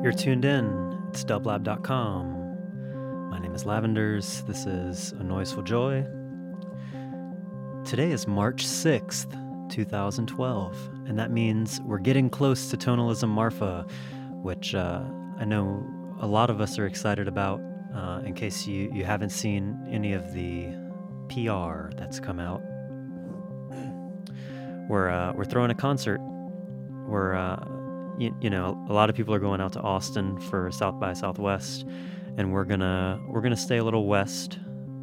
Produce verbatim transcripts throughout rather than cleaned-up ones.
You're tuned in. It's dublab dot com. My name is Lavenders. This is A Noiseful Joy. Today is March sixth, twenty twelve, and that means we're getting close to Tonalism Marfa, which uh, I know a lot of us are excited about. Uh, in case you, you haven't seen any of the P R that's come out, we're uh, we're throwing a concert. We're uh, you, you know a lot of people are going out to Austin for South by Southwest, and we're gonna we're gonna stay a little west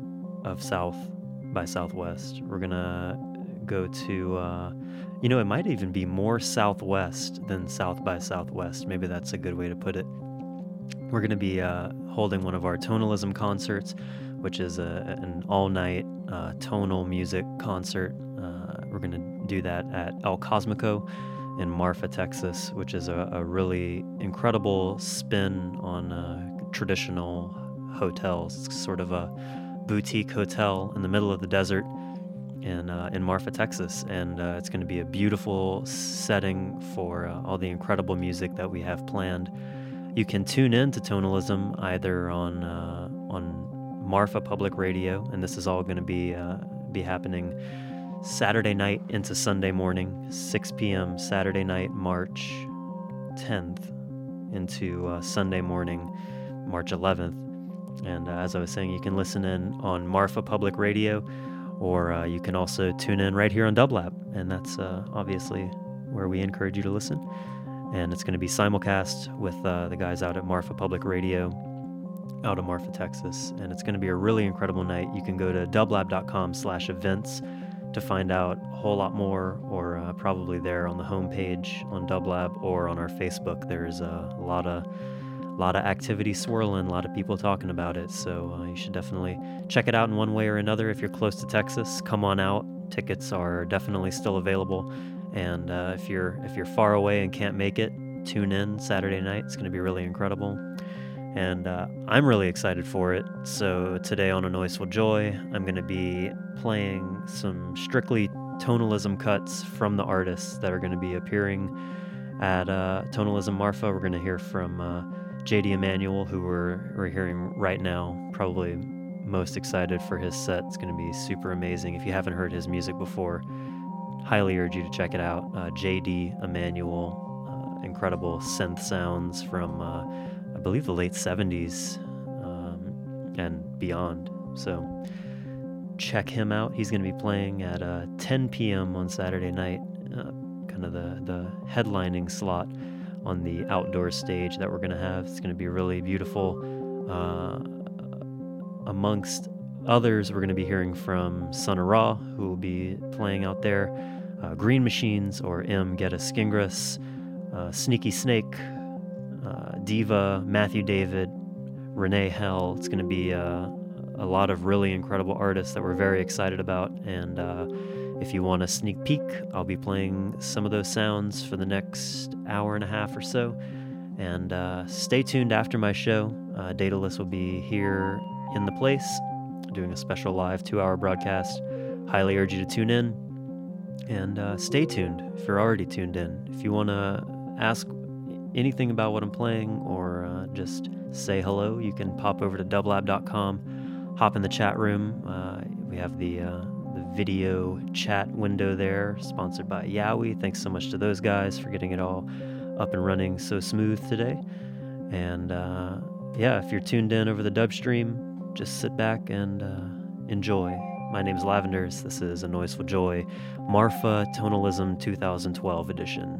of South by Southwest. We're gonna go to uh, you know it might even be more southwest than South by Southwest. Maybe that's a good way to put it. We're going to be uh, holding one of our Tonalism concerts, which is a, an all-night uh, tonal music concert. Uh, we're going to do that at El Cosmico in Marfa, Texas, which is a, a really incredible spin on uh, traditional hotels. It's sort of a boutique hotel in the middle of the desert in uh, in Marfa, Texas, and uh, it's going to be a beautiful setting for uh, all the incredible music that we have planned. You can tune in to Tonalism either on uh, on Marfa Public Radio, and this is all going to be uh, be happening Saturday night into Sunday morning, six p.m. Saturday night, March tenth, into uh, Sunday morning, March eleventh. And uh, as I was saying, you can listen in on Marfa Public Radio, or uh, you can also tune in right here on Dublab, and that's uh, obviously where we encourage you to listen. And it's going to be simulcast with uh, the guys out at Marfa Public Radio out of Marfa, Texas. And it's going to be a really incredible night. You can go to dublab dot com slash events to find out a whole lot more, or uh, probably there on the homepage on Dublab or on our Facebook. There's a lot of a lot of activity swirling, a lot of people talking about it. So uh, you should definitely check it out in one way or another. If you're close to Texas, come on out. Tickets are definitely still available. And uh, if you're if you're far away and can't make it, tune in Saturday night. It's going to be really incredible. And uh, I'm really excited for it. So today on A Noiseful Joy, I'm going to be playing some strictly tonalism cuts from the artists that are going to be appearing at uh, Tonalism Marfa. We're going to hear from uh, J D Emanuel, who we're, we're hearing right now. Probably most excited for his set. It's going to be super amazing. If you haven't heard his music before, highly urge you to check it out. Uh, J D Emanuel, uh, incredible synth sounds from, uh, I believe, the late seventies um, and beyond. So check him out. He's going to be playing at uh, ten p.m. on Saturday night, uh, kind of the, the headlining slot on the outdoor stage that we're going to have. It's going to be really beautiful. Uh, amongst others, we're going to be hearing from Son of Ra, who will be playing out there. Uh, Green Machines, or M. Geta Skingras, uh, Sneaky Snake, uh, Diva, Matthew David, Renee Hell. It's going to be uh, a lot of really incredible artists that we're very excited about. And uh, if you want a sneak peek, I'll be playing some of those sounds for the next hour and a half or so. And uh, stay tuned after my show. Uh, Daedalus will be here in the place doing a special live two-hour broadcast. Highly urge you to tune in. And uh, stay tuned if you're already tuned in. If you want to ask anything about what I'm playing, or uh, just say hello, you can pop over to dublab dot com, hop in the chat room. Uh, we have the uh, the video chat window there, sponsored by Yowie. Thanks so much to those guys for getting it all up and running so smooth today. And uh, yeah, if you're tuned in over the dub stream, just sit back and uh, enjoy. My name is Lavenders. This is A Noiseful Joy, Marfa Tonalism twenty twelve edition.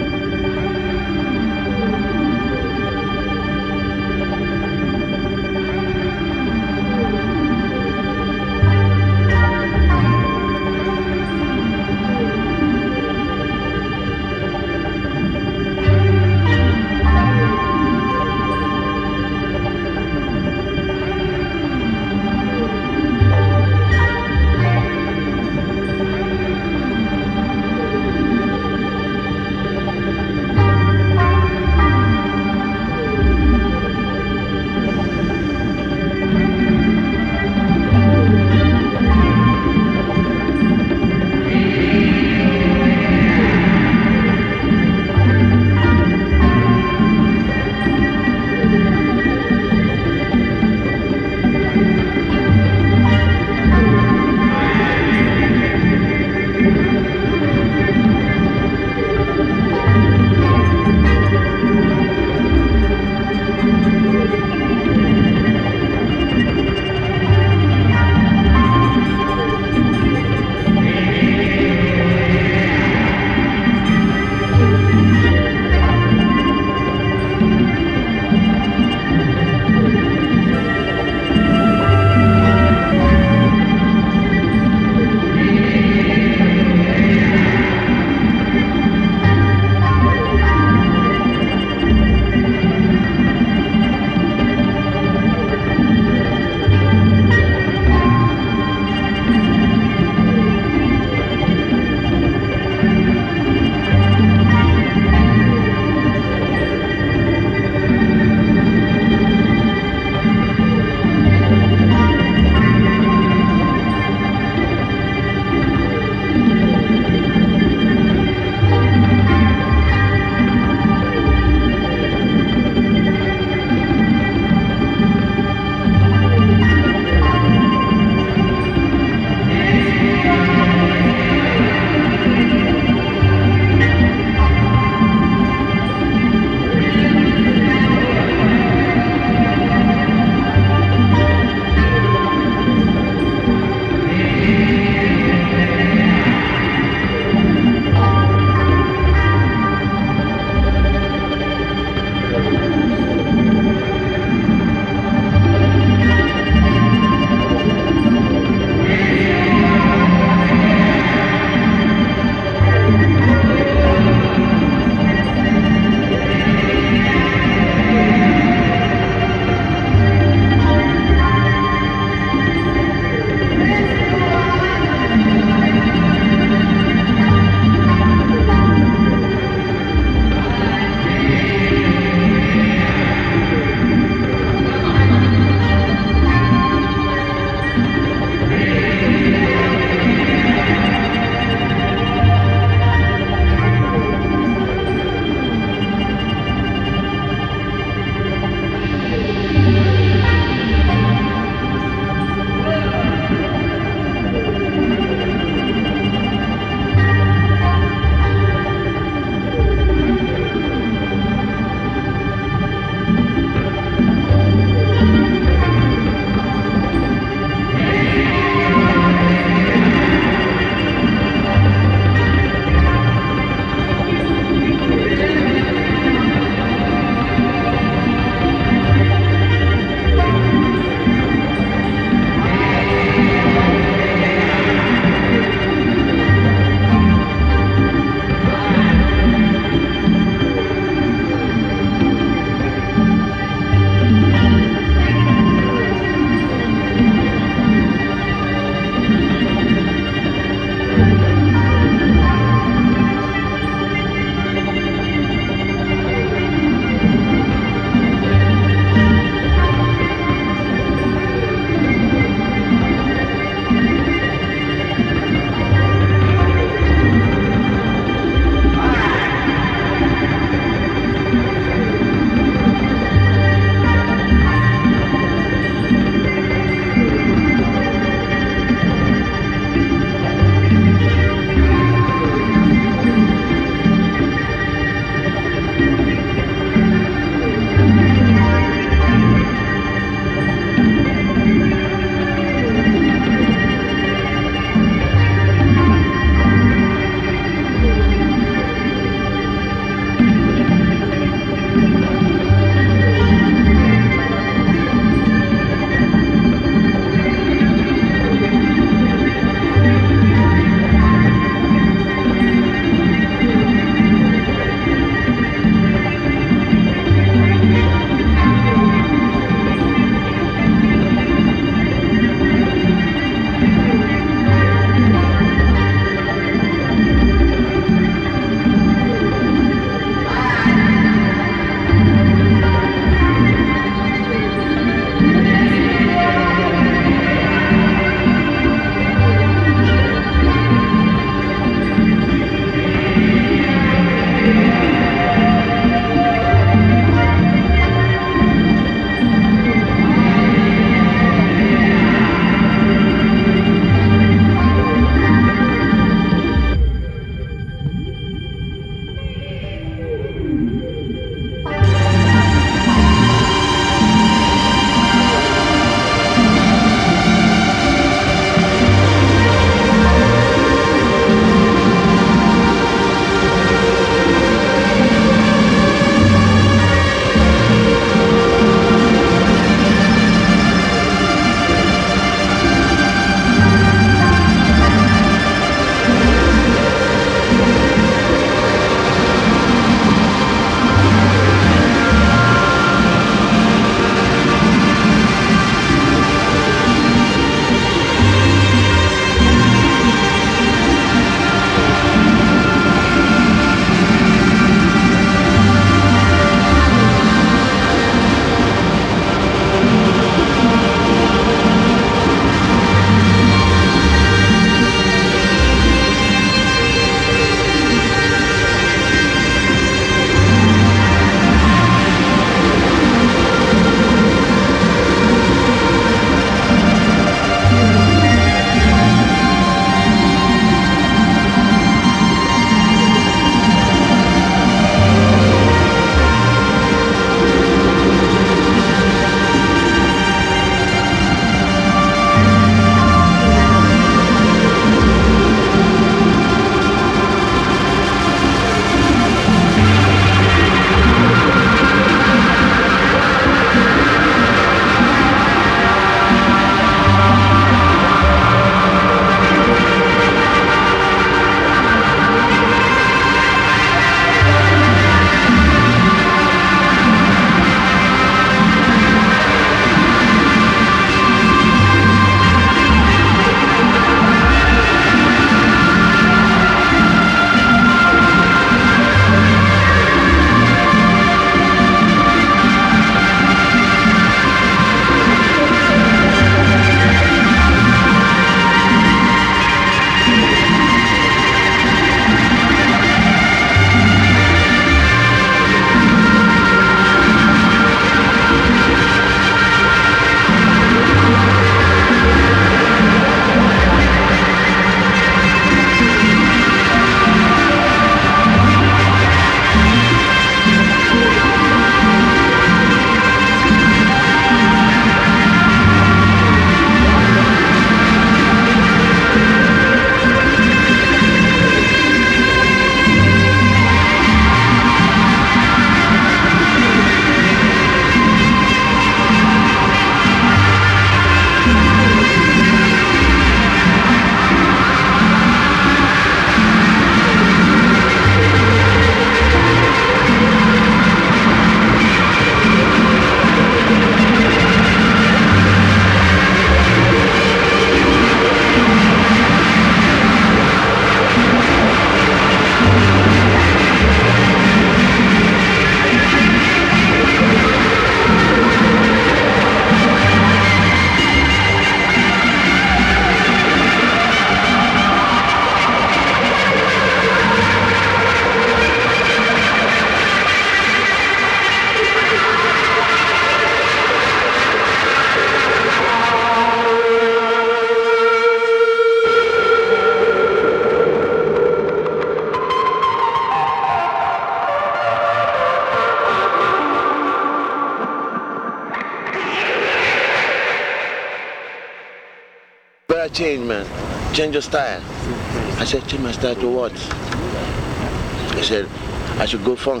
gotta change, man. Change your style. I said, change my style to what? He said, I should go funk.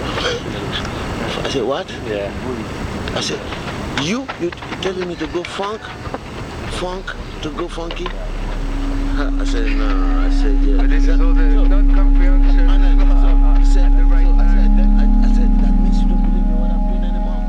I said, what? Yeah. I said, you? You telling me to go funk? Funk? To go funky? I said, no. I said, yeah. But this is all the non-comprehension. And then, so, he said, the right so I said, then, I, I said, that means you don't believe me what I'm doing anymore.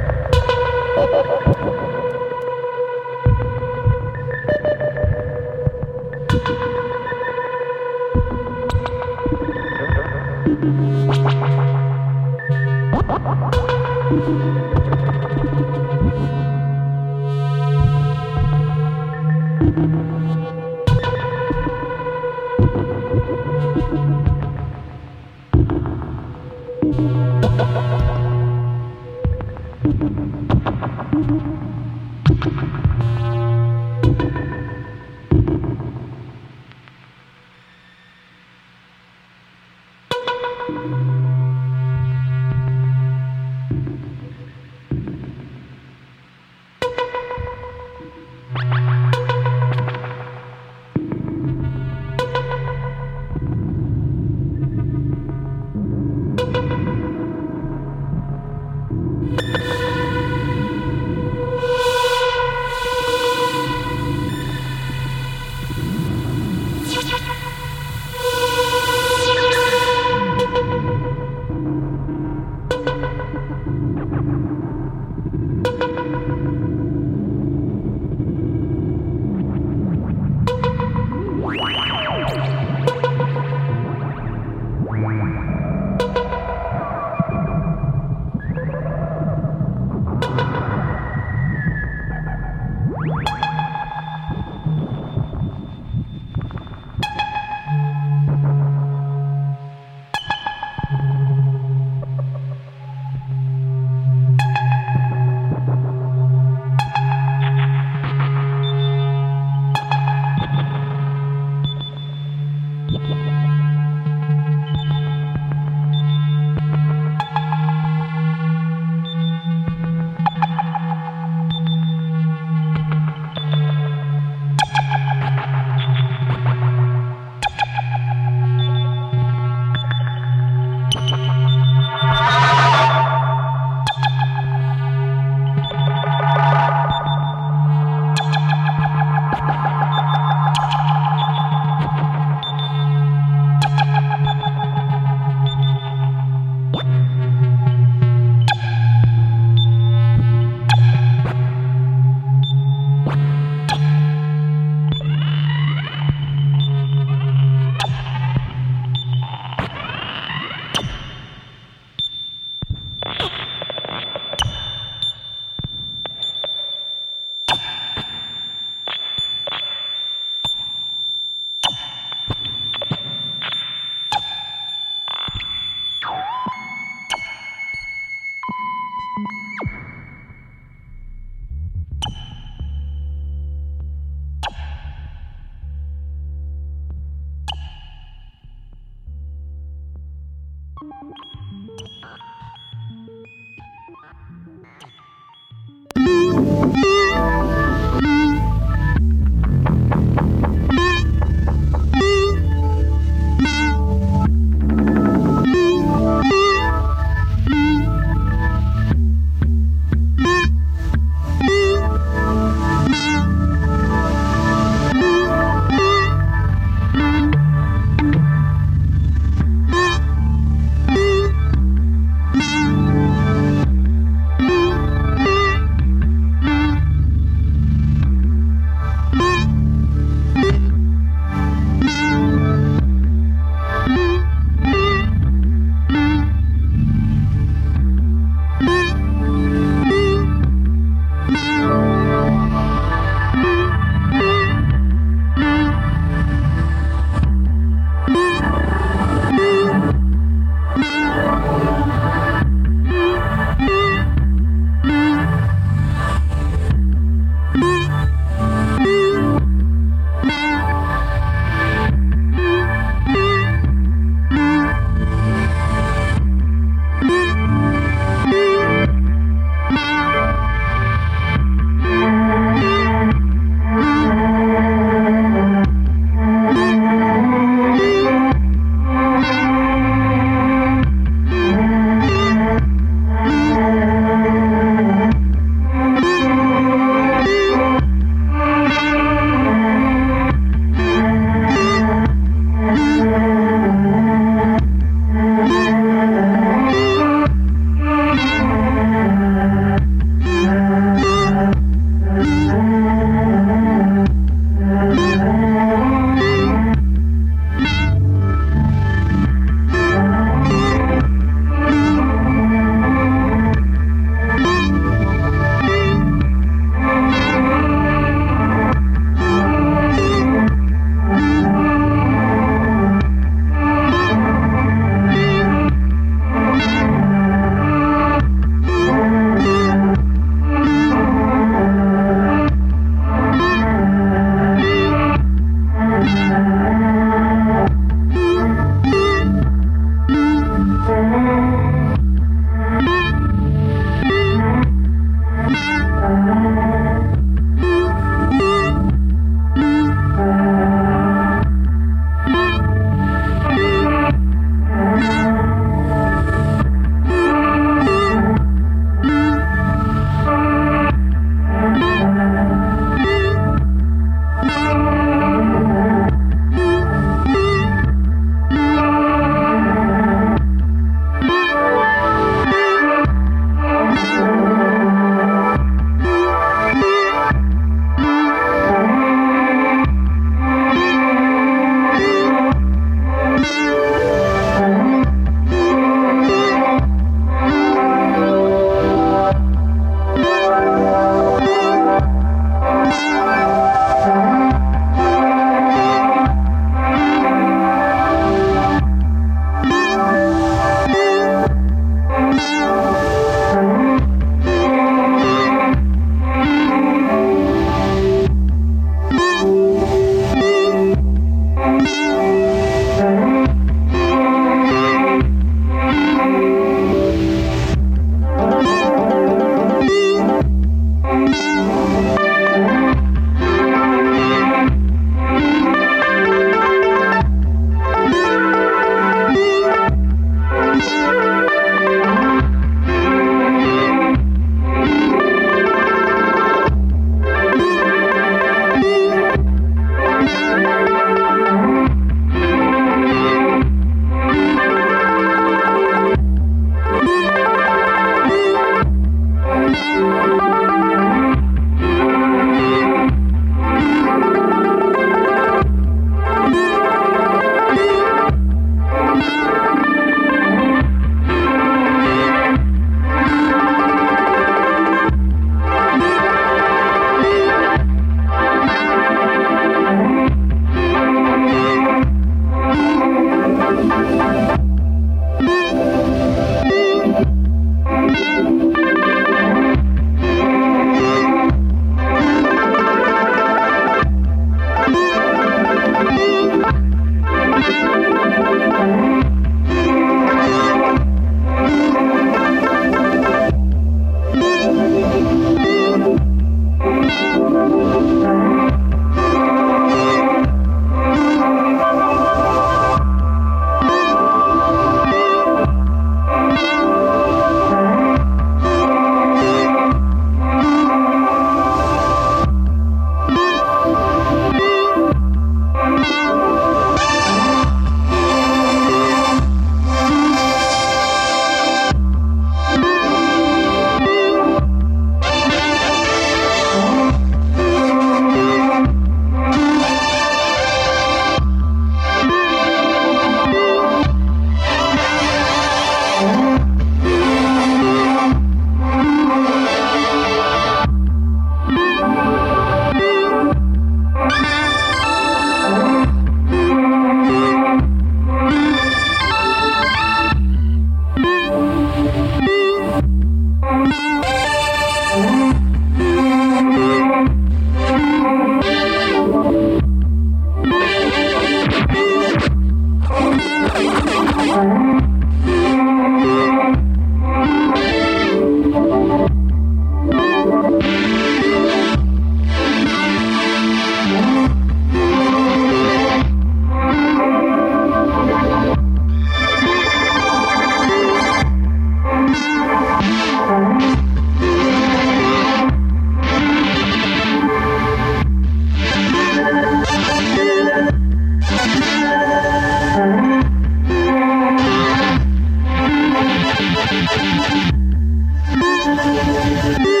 Thank you.